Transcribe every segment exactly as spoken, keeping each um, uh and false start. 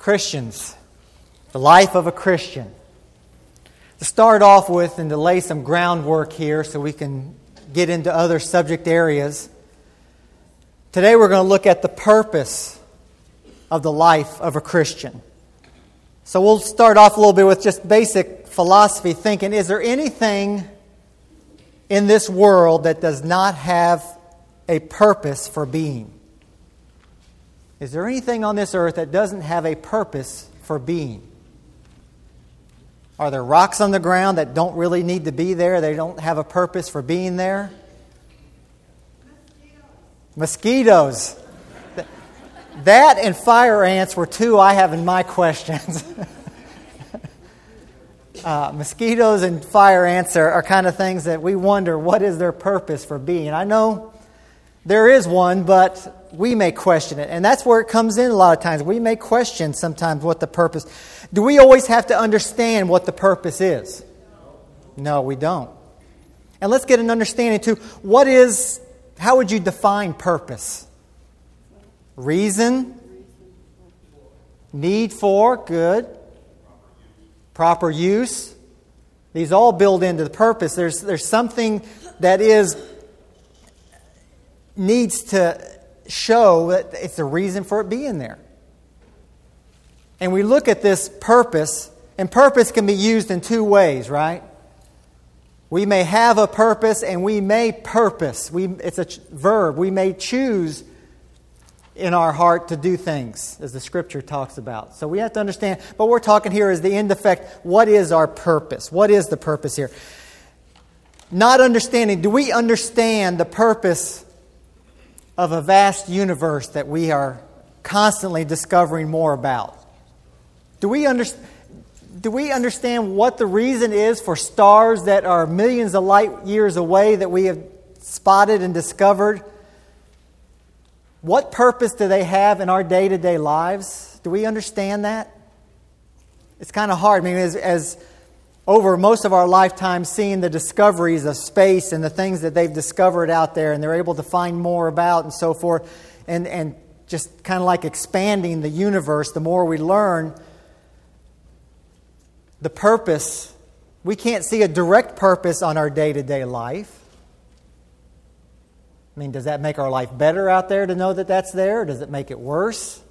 Christians, the life of a Christian. To start off with and to lay some groundwork here so we can get into other subject areas, today we're going to look at the purpose of the life of a Christian. So we'll start off a little bit with just basic philosophy thinking. Is there anything in this world that does not have a purpose for being? Is there anything on this earth that doesn't have a purpose for being? Are there rocks on the ground that don't really need to be there? They don't have a purpose for being there? Mosquitoes. That and fire ants were two I have in my questions. uh, mosquitoes and fire ants are, are kind of things that we wonder, what is their purpose for being? I know there is one, but we may question it. And that's where it comes in a lot of times. We may question sometimes what the purpose. Do we always have to understand what the purpose is? No, we don't. And let's get an understanding too. What is, how would you define purpose? Reason, need for, good, proper use. These all build into the purpose. There's there's something that is needs to show that it's the reason for it being there. And we look at this purpose, and purpose can be used in two ways, right? We may have a purpose and we may purpose. We it's a ch- verb. We may choose in our heart to do things, as the Scripture talks about. So we have to understand, but we're talking here is the end effect. What is our purpose? What is the purpose here? Not understanding, do we understand the purpose of a vast universe that we are constantly discovering more about? Do we, under, do we understand what the reason is for stars that are millions of light years away that we have spotted and discovered? What purpose do they have in our day-to-day lives? Do we understand that? It's kind of hard. I mean, as, as over most of our lifetime, seeing the discoveries of space and the things that they've discovered out there and they're able to find more about and so forth, and, and just kind of like expanding the universe, the more we learn, the purpose, we can't see a direct purpose on our day-to-day life. I mean, does that make our life better out there to know that that's there? Or does it make it worse?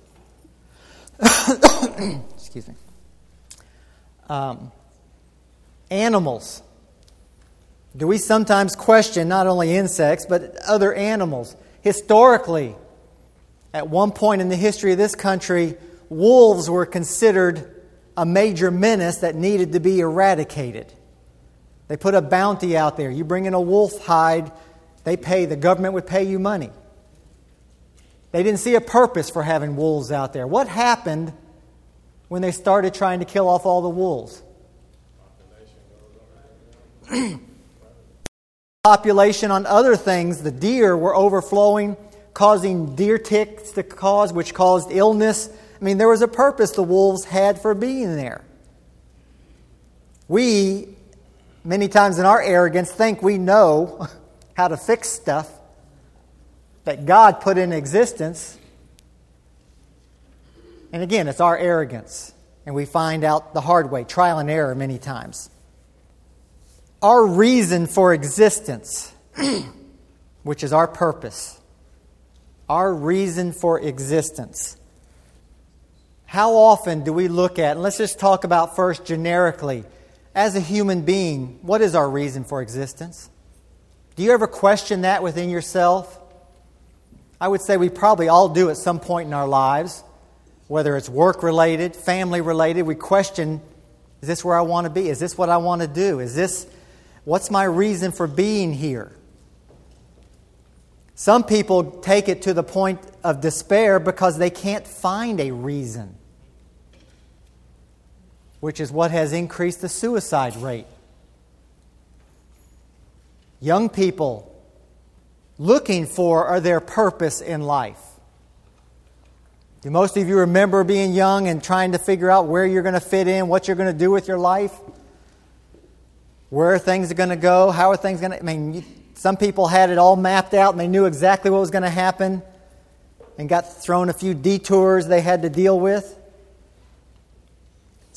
Excuse me. Um, animals. Do we sometimes question not only insects, but other animals? Historically, at one point in the history of this country, wolves were considered a major menace that needed to be eradicated. They put a bounty out there. You bring in a wolf hide, they pay, the government would pay you money. They didn't see a purpose for having wolves out there. What happened when they started trying to kill off all the wolves? Population on other things, the deer were overflowing, causing deer ticks to cause, which caused illness. I mean, there was a purpose the wolves had for being there. We, many times in our arrogance, think we know how to fix stuff that God put in existence. And again, it's our arrogance. And we find out the hard way, trial and error many times. Our reason for existence, which is our purpose. Our reason for existence. How often do we look at, and let's just talk about first generically, as a human being, what is our reason for existence? Do you ever question that within yourself? I would say we probably all do at some point in our lives, whether it's work-related, family-related. We question, is this where I want to be? Is this what I want to do? Is this, what's my reason for being here? Some people take it to the point of despair because they can't find a reason, which is what has increased the suicide rate. Young people looking for their purpose in life. Do most of you remember being young and trying to figure out where you're going to fit in, what you're going to do with your life? Where are things going to go? How are things going to... I mean, some people had it all mapped out and they knew exactly what was going to happen and got thrown a few detours they had to deal with.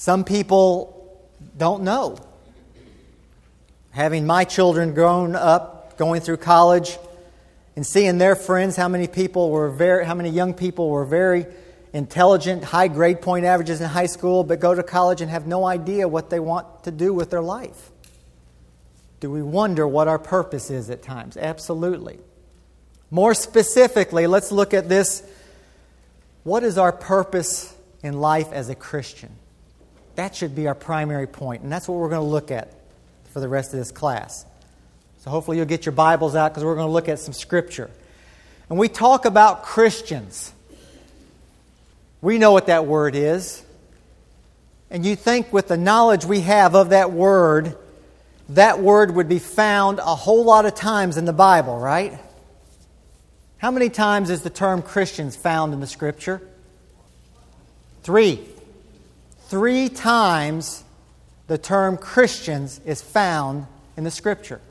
Some people don't know. Having my children grown up, going through college, and seeing their friends, how many people were very, how many young people were very intelligent, high grade point averages in high school, but go to college and have no idea what they want to do with their life. Do we wonder what our purpose is at times? Absolutely. More specifically, let's look at this. What is our purpose in life as a Christian? That should be our primary point, and that's what we're going to look at for the rest of this class. So hopefully you'll get your Bibles out because we're going to look at some Scripture. And we talk about Christians. We know what that word is. And you think with the knowledge we have of that word, that word would be found a whole lot of times in the Bible, right? How many times is the term Christians found in the Scripture? Three. Three times the term Christians is found in the Scripture.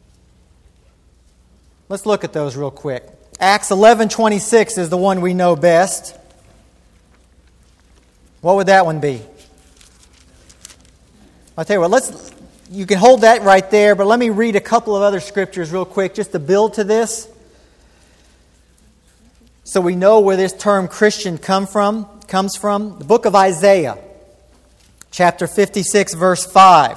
Let's look at those real quick. Acts eleven twenty-six is the one we know best. What would that one be? I'll tell you what, let's, you can hold that right there, but let me read a couple of other scriptures real quick just to build to this. So we know where this term Christian come from, comes from. The book of Isaiah, chapter fifty-six, verse five.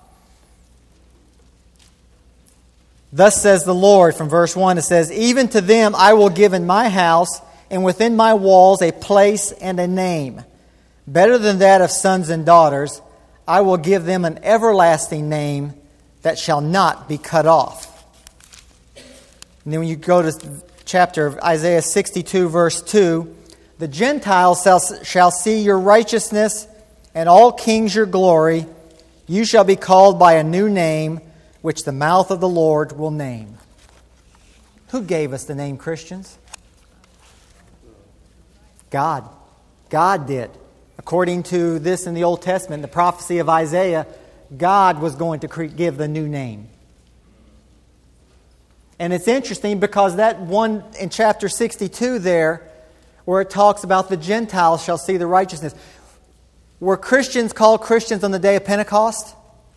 Thus says the Lord, from verse one, it says, "Even to them I will give in my house and within my walls a place and a name. Better than that of sons and daughters, I will give them an everlasting name that shall not be cut off." And then when you go to chapter Isaiah sixty-two, verse two, "The Gentiles shall, shall see your righteousness, and all kings your glory. You shall be called by a new name, which the mouth of the Lord will name." Who gave us the name Christians? God. God did. According to this in the Old Testament, the prophecy of Isaiah, God was going to cre- give the new name. And it's interesting because that one in chapter sixty-two there, where it talks about the Gentiles shall see the righteousness. Were Christians called Christians on the day of Pentecost?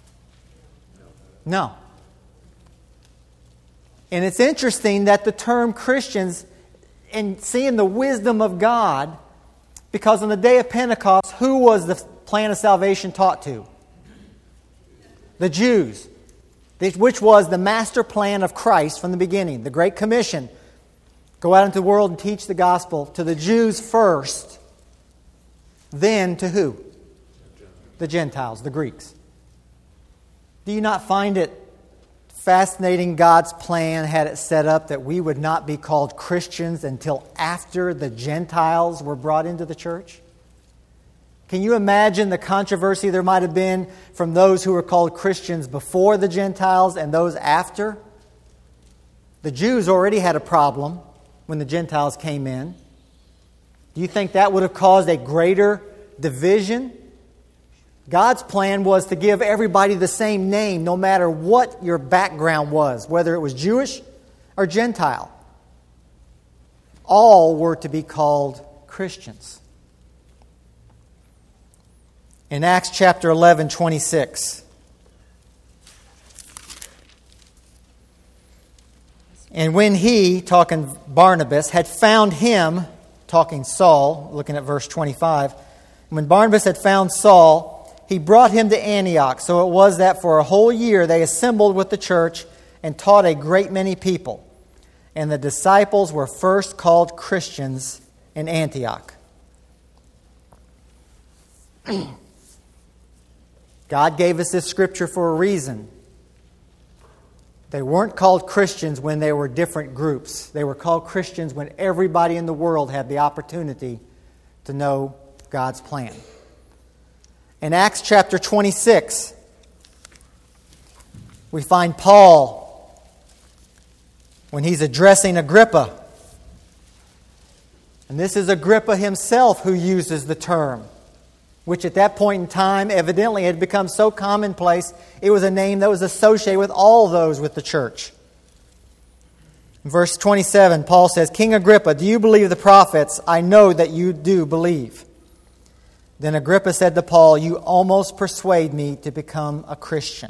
No. And it's interesting that the term Christians, and seeing the wisdom of God, because on the day of Pentecost, who was the plan of salvation taught to? The Jews, which was the master plan of Christ from the beginning. The Great Commission. Go out into the world and teach the gospel to the Jews first, then to who? The Gentiles, the Greeks. Do you not find it fascinating God's plan had it set up that we would not be called Christians until after the Gentiles were brought into the church? Can you imagine the controversy there might have been from those who were called Christians before the Gentiles and those after? The Jews already had a problem when the Gentiles came in. Do you think that would have caused a greater division? God's plan was to give everybody the same name no matter what your background was, whether it was Jewish or Gentile. All were to be called Christians. In Acts chapter eleven, twenty-six. "And when he," talking Barnabas, "had found him," talking Saul, looking at verse twenty-five, "when Barnabas had found Saul, he brought him to Antioch. So it was that for a whole year they assembled with the church and taught a great many people. And the disciples were first called Christians in Antioch." God gave us this scripture for a reason. They weren't called Christians when they were different groups. They were called Christians when everybody in the world had the opportunity to know God's plan. In Acts chapter twenty-six, we find Paul when he's addressing Agrippa. And this is Agrippa himself who uses the term, which at that point in time evidently had become so commonplace, it was a name that was associated with all those with the church. In verse twenty-seven, Paul says, "King Agrippa, do you believe the prophets? I know that you do believe." Then Agrippa said to Paul, "You almost persuade me to become a Christian."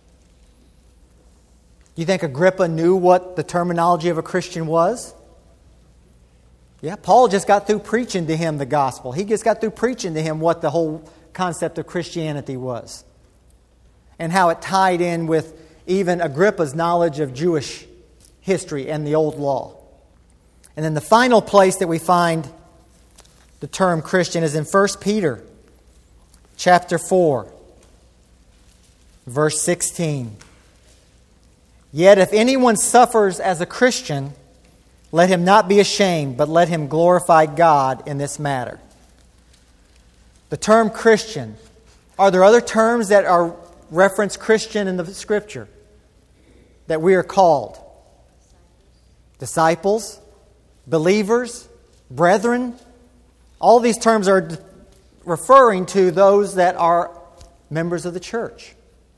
Do you think Agrippa knew what the terminology of a Christian was? Yeah, Paul just got through preaching to him the gospel. He just got through preaching to him what the whole concept of Christianity was, and how it tied in with even Agrippa's knowledge of Jewish history and the old law. And then the final place that we find the term Christian is in First Peter chapter four, verse sixteen. "Yet if anyone suffers as a Christian, let him not be ashamed, but let him glorify God in this matter." The term Christian. Are there other terms that are reference Christian in the Scripture that we are called? Disciples, believers, brethren. All these terms are referring to those that are members of the church.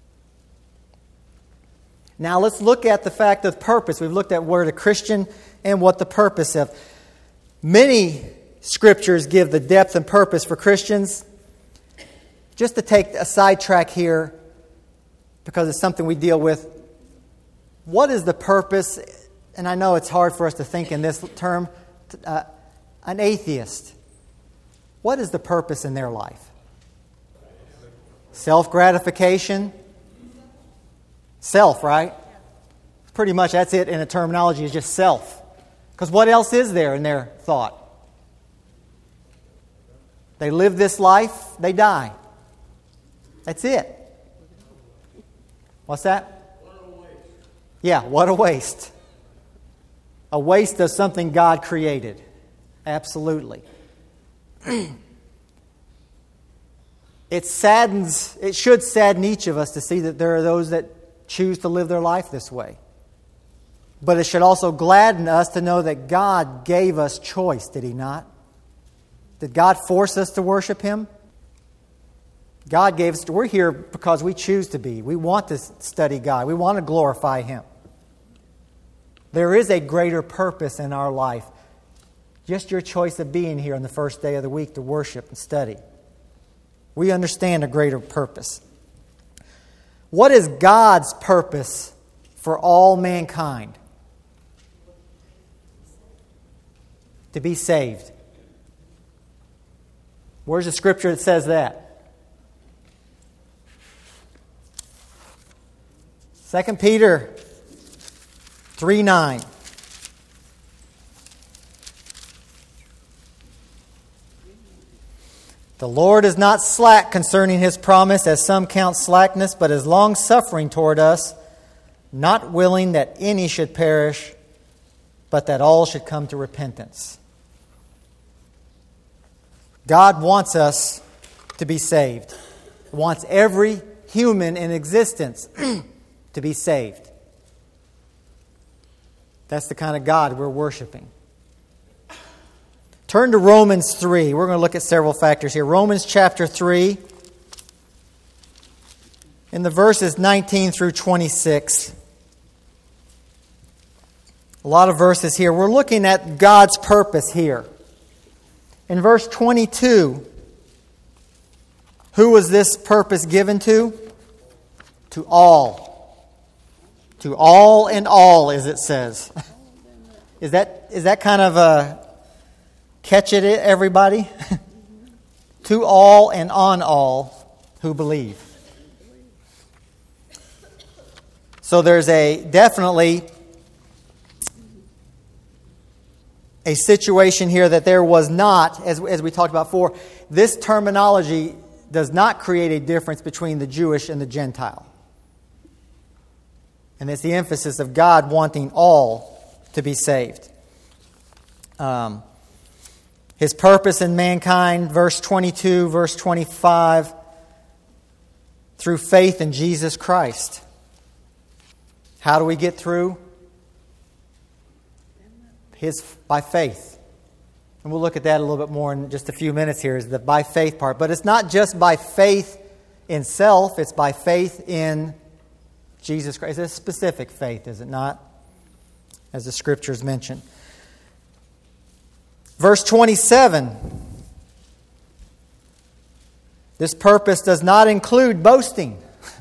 Now let's look at the fact of purpose. We've looked at word of Christian and what the purpose of. Many scriptures give the depth and purpose for Christians. Just to take a sidetrack here, because it's something we deal with, what is the purpose? And I know it's hard for us to think in this term. Uh, an atheist, what is the purpose in their life? Self-gratification? Self, right? Pretty much that's it in a terminology, is just self. Because what else is there in their thought? They live this life, they die. That's it. What's that? What a waste. Yeah, what a waste. A waste of something God created. Absolutely. It saddens, it should sadden each of us to see that there are those that choose to live their life this way. But it should also gladden us to know that God gave us choice, did He not? Did God force us to worship Him? God gave us, we're here because we choose to be. We want to study God. We want to glorify Him. There is a greater purpose in our life. Just your choice of being here on the first day of the week to worship and study. We understand a greater purpose. What is God's purpose for all mankind? To be saved. Where's the scripture that says that? Second Peter three nine. The Lord is not slack concerning His promise, as some count slackness, but is long-suffering toward us, not willing that any should perish, but that all should come to repentance. God wants us to be saved. He wants every human in existence to be saved. That's the kind of God we're worshiping. Turn to Romans three. We're going to look at several factors here. Romans chapter three. In the verses nineteen through twenty-six. A lot of verses here. We're looking at God's purpose here. In verse twenty-two, who was this purpose given to? To all. To all and all, as it says. Is that is that kind of a catch it, everybody? To all and on all who believe. So there's a definitely a situation here that there was not, as, as we talked about before, this terminology does not create a difference between the Jewish and the Gentile. And it's the emphasis of God wanting all to be saved. Um, His purpose in mankind, verse twenty-two, verse twenty-five, through faith in Jesus Christ. How do we get through? His by faith. And we'll look at that a little bit more in just a few minutes here, is the by faith part. But it's not just by faith in self, it's by faith in Jesus Christ. It's a specific faith, is it not? As the Scriptures mention. Verse twenty-seven. This purpose does not include boasting.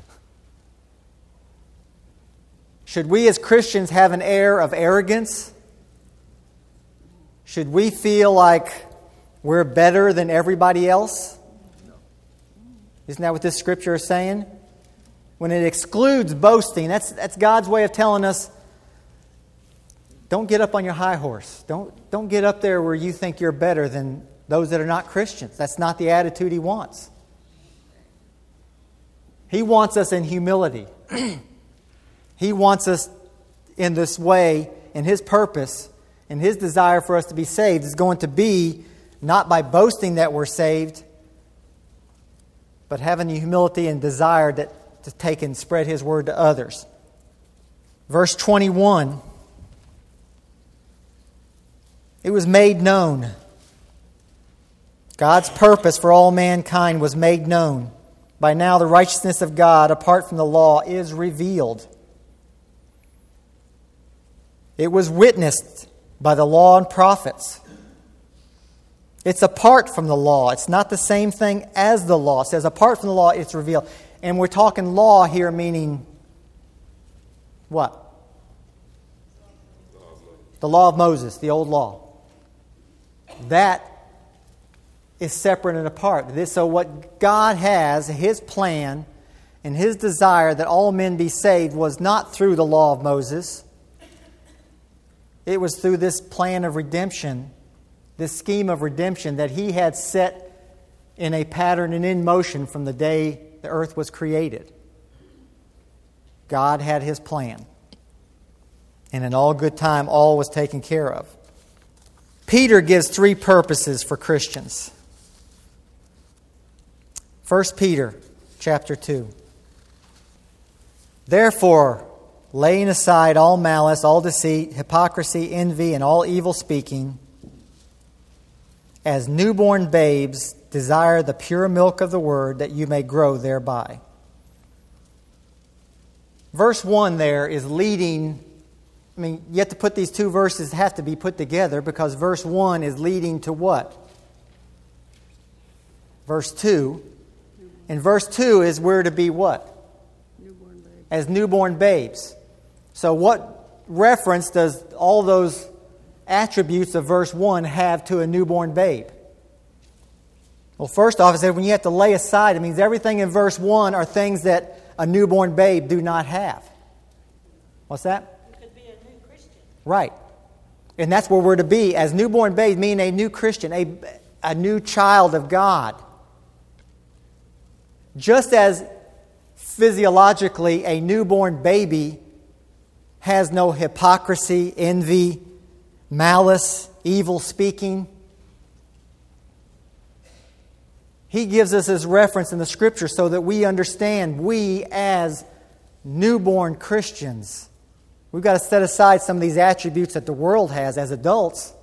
Should we as Christians have an air of arrogance? Should we feel like we're better than everybody else? Isn't that what this scripture is saying? When it excludes boasting, that's, that's God's way of telling us, don't get up on your high horse. Don't, don't get up there where you think you're better than those that are not Christians. That's not the attitude He wants. He wants us in humility. He wants us in this way, and His purpose and His desire for us to be saved is going to be not by boasting that we're saved, but having the humility and desire that, to take and spread His word to others. Verse twenty-one, it was made known. God's purpose for all mankind was made known. By now the righteousness of God, apart from the law, is revealed. It was witnessed by the law and prophets. It's apart from the law. It's not the same thing as the law. It says apart from the law, it's revealed. And we're talking law here meaning what? The law of Moses, the old law. That is separate and apart. This, so what God has, His plan and His desire that all men be saved was not through the law of Moses. It was through this plan of redemption, this scheme of redemption that He had set in a pattern and in motion from the day the earth was created. God had His plan. And in all good time, all was taken care of. Peter gives three purposes for Christians. First Peter chapter two. Therefore, laying aside all malice, all deceit, hypocrisy, envy, and all evil speaking, as newborn babes, desire the pure milk of the word, that you may grow thereby. Verse one there is leading. I mean, you have to put these two verses have to be put together, because verse one is leading to what? Verse two. And verse two is we're to be what? Newborn babes. As newborn babes. So what reference does all those attributes of verse one have to a newborn babe? Well, first off, it said when you have to lay aside, it means everything in verse one are things that a newborn babe do not have. What's that? You could be a new Christian. Right. And that's where we're to be. As newborn babes, mean a new Christian, a, a new child of God. Just as physiologically a newborn baby has no hypocrisy, envy, malice, evil speaking, He gives us His reference in the Scripture so that we understand we as newborn Christians, we've got to set aside some of these attributes that the world has as adults.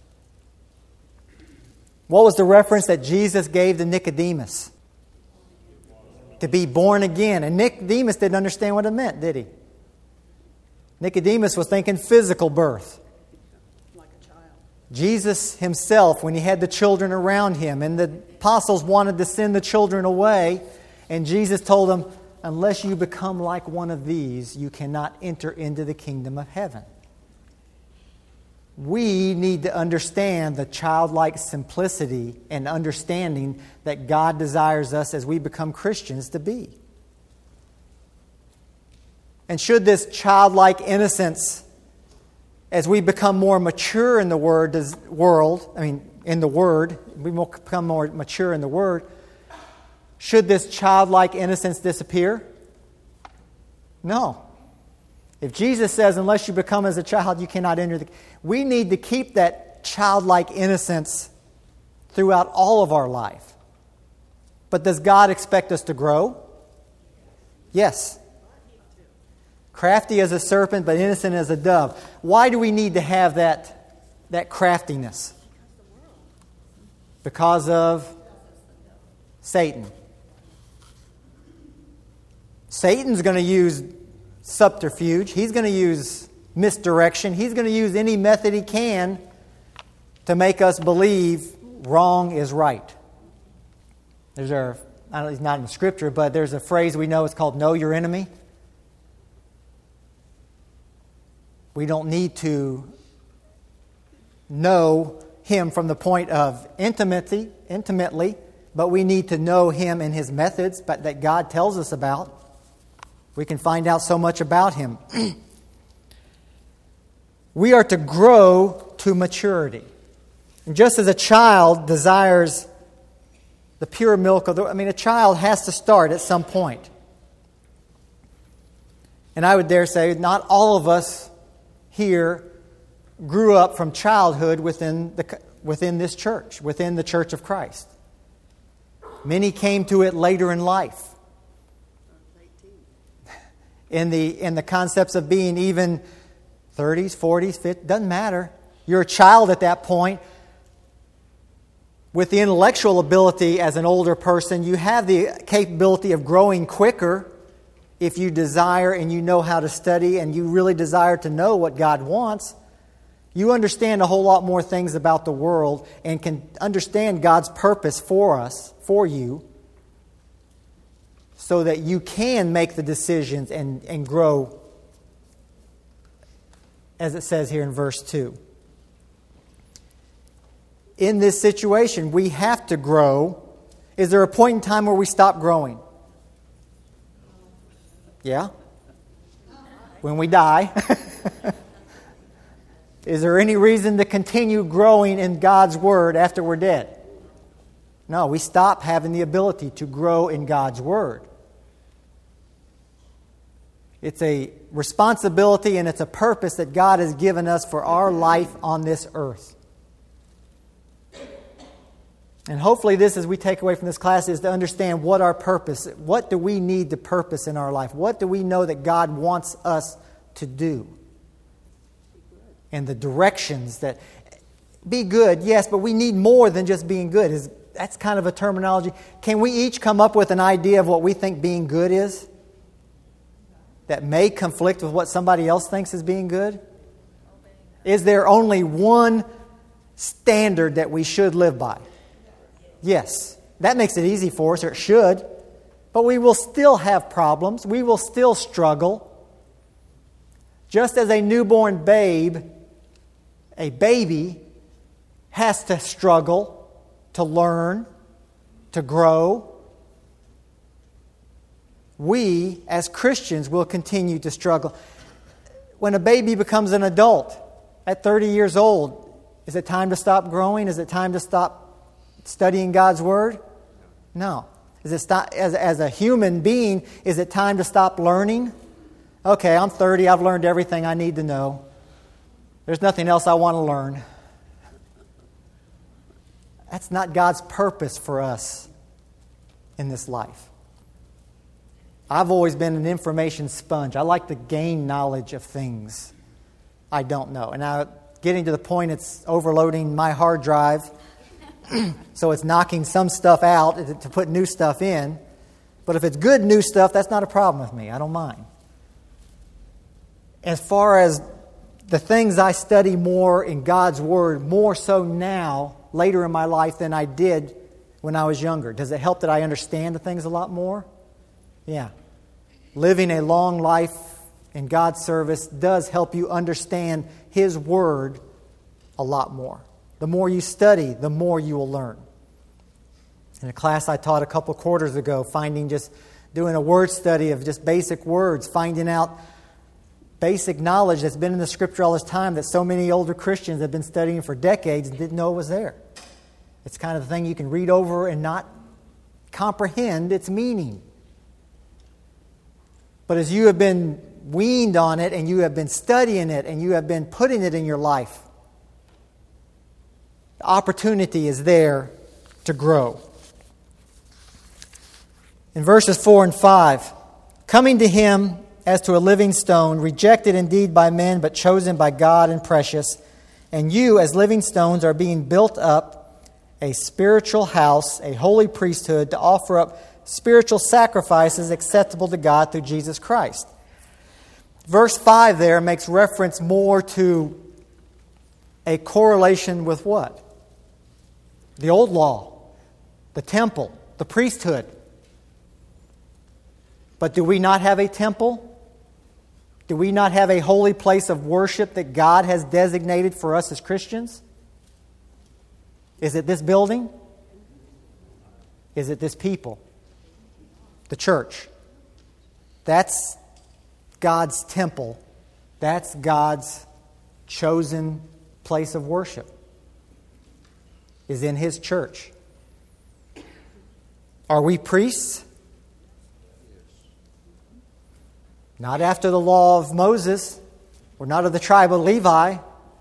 What was the reference that Jesus gave to Nicodemus? To be born again. And Nicodemus didn't understand what it meant, did he? Nicodemus was thinking physical birth. Like a child. Jesus Himself, when He had the children around Him, and the apostles wanted to send the children away, and Jesus told them, unless you become like one of these, you cannot enter into the kingdom of heaven. We need to understand the childlike simplicity and understanding that God desires us as we become Christians to be. And should this childlike innocence, as we become more mature in the word, world, I mean, in the Word, we will become more mature in the Word, should this childlike innocence disappear? No. If Jesus says, unless you become as a child, you cannot enter the... We need to keep that childlike innocence throughout all of our life. But does God expect us to grow? Yes. Crafty as a serpent, but innocent as a dove. Why do we need to have that, that craftiness? Because of Satan. Satan's going to use subterfuge. He's going to use misdirection. He's going to use any method he can to make us believe wrong is right. There's our I don't, it's not in the Scripture, but there's a phrase we know. It's called "know your enemy." We don't need to know Him from the point of intimacy, intimately, but we need to know Him and His methods, but that God tells us about. We can find out so much about Him. We are to grow to maturity. And just as a child desires the pure milk of the... I mean, a child has to start at some point. And I would dare say not all of us here grew up from childhood within the within this church, within the Church of Christ. Many came to it later in life. In the in the concepts of being even thirties, forties, fifties, doesn't matter. You're a child at that point. With the intellectual ability as an older person, you have the capability of growing quicker if you desire and you know how to study and you really desire to know what God wants. You understand a whole lot more things about the world and can understand God's purpose for us, for you, so that you can make the decisions and, and grow, as it says here in verse two. In this situation, we have to grow. Is there a point in time where we stop growing? Yeah? When we die. Is there any reason to continue growing in God's Word after we're dead? No, we stop having the ability to grow in God's Word. It's a responsibility and it's a purpose that God has given us for our life on this earth. And hopefully this, as we take away from this class, is to understand what our purpose, what do we need to purpose in our life? What do we know that God wants us to do? And the directions that... Be good, yes, but we need more than just being good. Is That's kind of a terminology. Can we each come up with an idea of what we think being good is? That may conflict with what somebody else thinks is being good? Is there only one standard that we should live by? Yes. That makes it easy for us, or it should. But we will still have problems. We will still struggle. Just as a newborn babe, a baby has to struggle to learn, to grow. We, as Christians, will continue to struggle. When a baby becomes an adult at thirty years old, is it time to stop growing? Is it time to stop studying God's Word? No. Is it stop, as, as a human being, is it time to stop learning? Okay, I'm thirty. I've learned everything I need to know. There's nothing else I want to learn. That's not God's purpose for us in this life. I've always been an information sponge. I like to gain knowledge of things I don't know. And now, getting to the point, it's overloading my hard drive. So it's knocking some stuff out to put new stuff in. But if it's good new stuff, that's not a problem with me. I don't mind. As far as the things I study more in God's Word, more so now, later in my life, than I did when I was younger. Does it help that I understand the things a lot more? Yeah. Living a long life in God's service does help you understand His Word a lot more. The more you study, the more you will learn. In a class I taught a couple quarters ago, finding just doing a word study of just basic words, finding out basic knowledge that's been in the Scripture all this time that so many older Christians have been studying for decades and didn't know it was there. It's kind of the thing you can read over and not comprehend its meaning. But as you have been weaned on it and you have been studying it and you have been putting it in your life, the opportunity is there to grow. In verses four and five, coming to Him as to a living stone, rejected indeed by men, but chosen by God and precious. And you, as living stones, are being built up a spiritual house, a holy priesthood, to offer up spiritual sacrifices acceptable to God through Jesus Christ. Verse five there makes reference more to a correlation with what? The old law, the temple, the priesthood. But do we not have a temple? Do we not have a holy place of worship that God has designated for us as Christians? Is it this building? Is it this people? The church. That's God's temple. That's God's chosen place of worship. Is in His church. Are we priests? Not after the law of Moses. We're not of the tribe of Levi.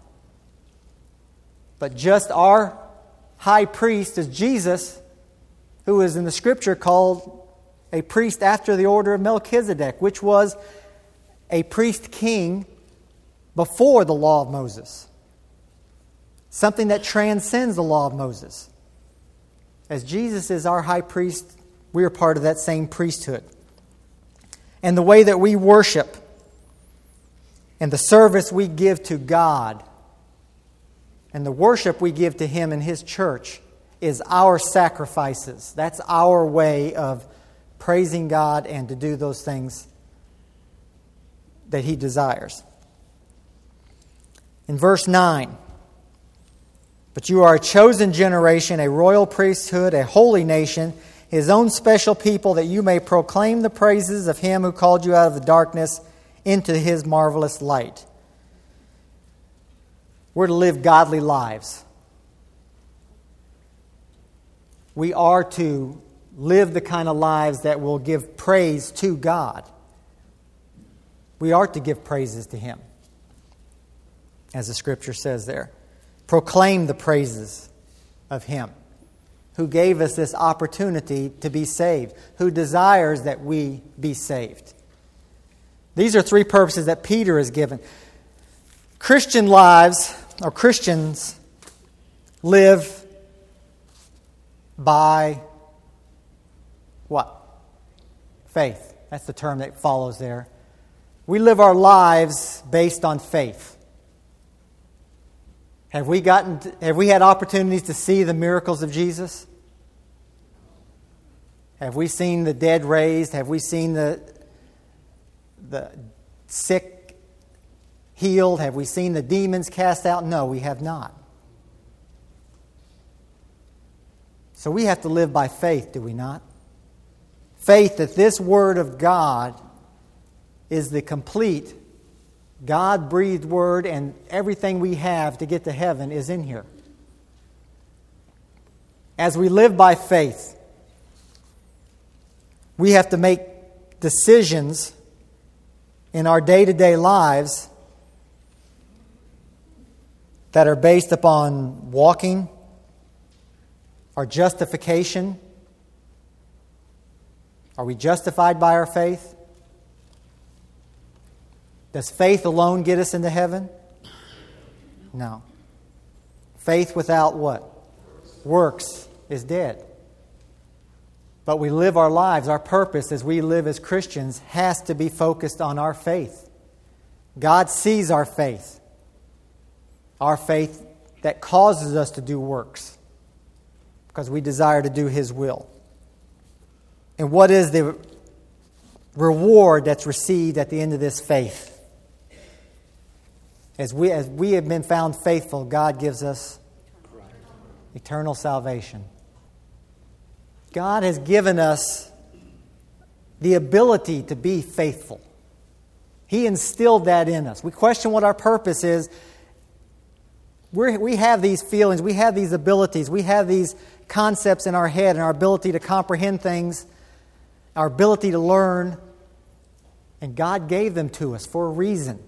But just our high priest is Jesus, who is in the Scripture called a priest after the order of Melchizedek, which was a priest king before the law of Moses. Something that transcends the law of Moses. As Jesus is our high priest, we are part of that same priesthood. And the way that we worship and the service we give to God and the worship we give to Him in His church is our sacrifices. That's our way of praising God and to do those things that He desires. In verse nine, but you are a chosen generation, a royal priesthood, a holy nation, His own special people, that you may proclaim the praises of Him who called you out of the darkness into His marvelous light. We're to live godly lives. We are to live the kind of lives that will give praise to God. We are to give praises to Him, as the Scripture says there. Proclaim the praises of Him who gave us this opportunity to be saved, who desires that we be saved. These are three purposes that Peter has given. Christian lives, or Christians, live by what? Faith. That's the term that follows there. We live our lives based on faith. Have we gotten? To, have we had opportunities to see the miracles of Jesus? Have we seen the dead raised? Have we seen the the sick healed? Have we seen the demons cast out? No, we have not. So we have to live by faith, do we not? Faith that this Word of God is the complete God-breathed Word, and everything we have to get to heaven is in here. As we live by faith, we have to make decisions in our day-to-day lives that are based upon walking, our justification. Are we justified by our faith? Does faith alone get us into heaven? No. Faith without what? Works is dead. But we live our lives, our purpose as we live as Christians has to be focused on our faith. God sees our faith. Our faith that causes us to do works because we desire to do His will. And what is the reward that's received at the end of this faith? As we, as we have been found faithful, God gives us eternal salvation. God has given us the ability to be faithful. He instilled that in us. We question what our purpose is. We're, we have these feelings, we have these abilities, we have these concepts in our head and our ability to comprehend things, our ability to learn. And God gave them to us for a reason.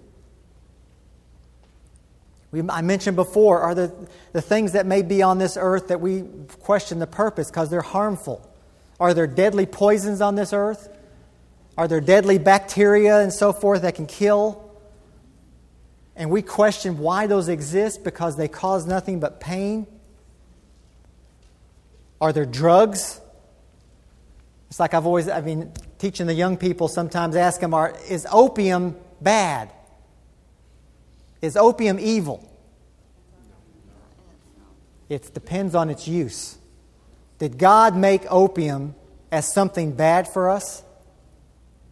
We, I mentioned before, are the, the things that may be on this earth that we question the purpose because they're harmful. Are there deadly poisons on this earth? Are there deadly bacteria and so forth that can kill? And we question why those exist because they cause nothing but pain. Are there drugs? It's like I've always, I mean, teaching the young people sometimes ask them, are, is opium bad? Is opium evil? It depends on its use. Did God make opium as something bad for us?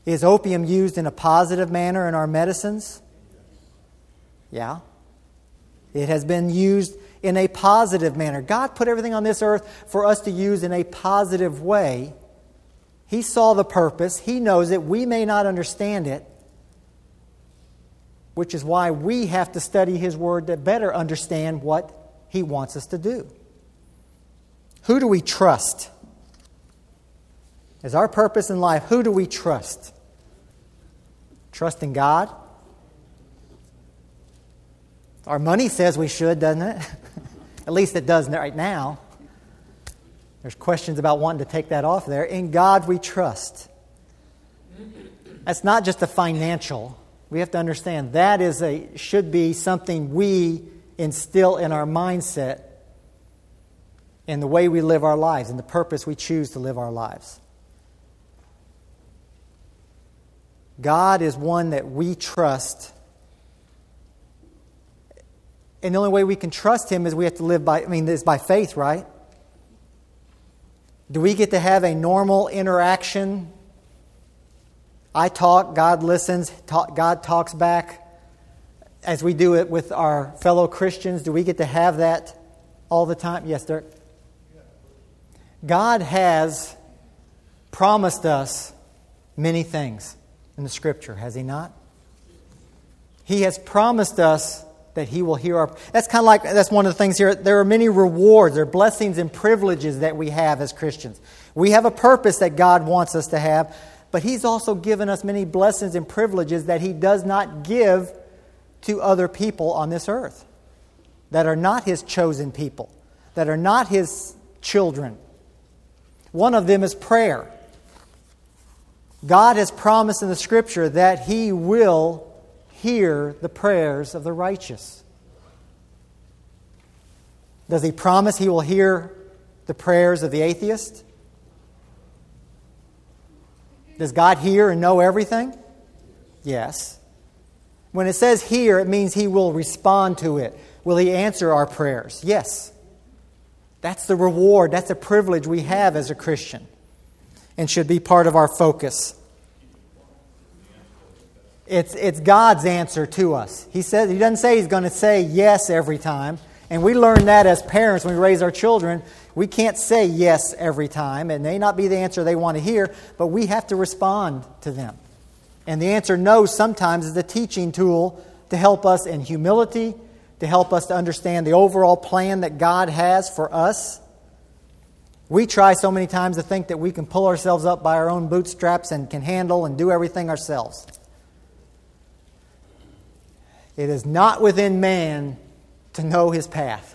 Is opium used in a positive manner in our medicines? Yeah. It has been used in a positive manner. God put everything on this earth for us to use in a positive way. He saw the purpose. He knows it. We may not understand it, which is why we have to study His Word to better understand what He wants us to do. Who do we trust? As our purpose in life, who do we trust? Trust in God? Our money says we should, doesn't it? At least it does right now. There's questions about wanting to take that off there. In God we trust. That's not just a financial. We have to understand that is a should be something we instill in our mindset in the way we live our lives and the purpose we choose to live our lives. God is one that we trust. And the only way we can trust Him is we have to live by, I mean, is by faith, right? Do we get to have a normal interaction? I talk, God listens, talk, God talks back. As we do it with our fellow Christians, do we get to have that all the time? Yes, Dirk? God has promised us many things in the Scripture, has He not? He has promised us that He will hear our... That's kind of like, that's one of the things here. There are many rewards, there are blessings and privileges that we have as Christians. We have a purpose that God wants us to have, but He's also given us many blessings and privileges that He does not give to other people on this earth, that are not His chosen people, that are not His children. One of them is prayer. God has promised in the Scripture that He will hear the prayers of the righteous. Does He promise He will hear the prayers of the atheist? Does God hear and know everything? Yes. When it says hear, it means He will respond to it. Will He answer our prayers? Yes. That's the reward. That's a privilege we have as a Christian and should be part of our focus. It's, it's God's answer to us. He says, He doesn't say He's going to say yes every time. And we learn that as parents when we raise our children. We can't say yes every time. It may not be the answer they want to hear, but we have to respond to them. And the answer no sometimes is a teaching tool to help us in humility, to help us to understand the overall plan that God has for us. We try so many times to think that we can pull ourselves up by our own bootstraps and can handle and do everything ourselves. It is not within man to know his path.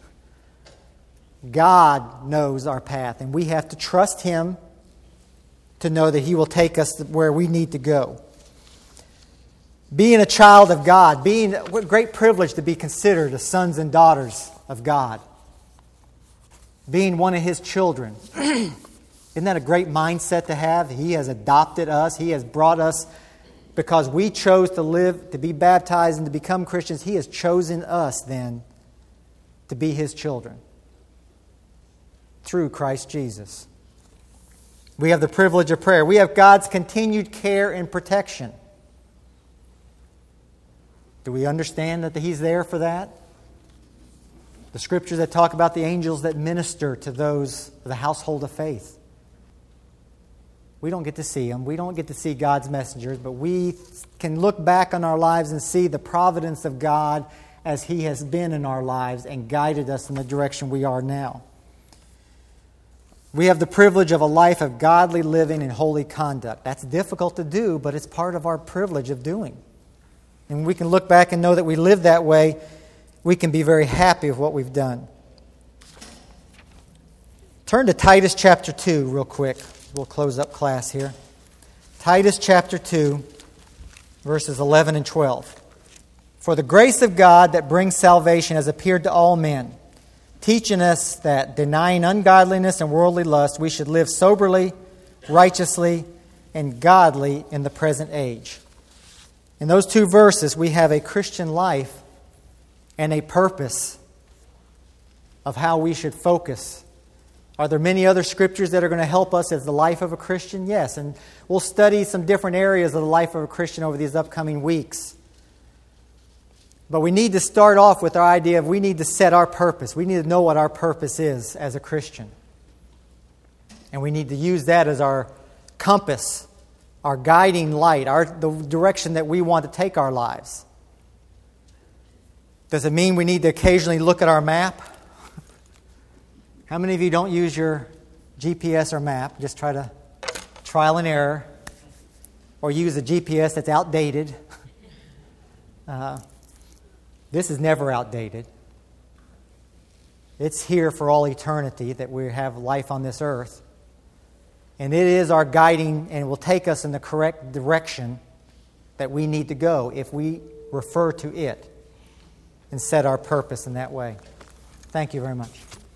God knows our path, and we have to trust Him to know that He will take us where we need to go. Being a child of God, being what a great privilege to be considered as sons and daughters of God. Being one of His children. Isn't that a great mindset to have? He has adopted us. He has brought us because we chose to live, to be baptized and to become Christians. He has chosen us then to be His children through Christ Jesus. We have the privilege of prayer. We have God's continued care and protection. Do we understand that He's there for that? The Scriptures that talk about the angels that minister to those of the household of faith. We don't get to see them. We don't get to see God's messengers, but we can look back on our lives and see the providence of God as He has been in our lives and guided us in the direction we are now. We have the privilege of a life of godly living and holy conduct. That's difficult to do, but it's part of our privilege of doing. And we can look back and know that we live that way. We can be very happy with what we've done. Turn to Titus chapter two real quick. We'll close up class here. Titus chapter two, verses eleven and twelve. For the grace of God that brings salvation has appeared to all men, teaching us that, denying ungodliness and worldly lust, we should live soberly, righteously, and godly in the present age. In those two verses, we have a Christian life and a purpose of how we should focus Are there many other scriptures that are going to help us as the life of a Christian? Yes, and we'll study some different areas of the life of a Christian over these upcoming weeks. But we need to start off with our idea of we need to set our purpose. We need to know what our purpose is as a Christian. And we need to use that as our compass, our guiding light, our, the direction that we want to take our lives. Does it mean we need to occasionally look at our map? How many of you don't use your G P S or map? Just try to trial and error. Or use a G P S that's outdated. Uh, this is never outdated. It's here for all eternity that we have life on this earth. And it is our guiding and will take us in the correct direction that we need to go if we refer to it and set our purpose in that way. Thank you very much.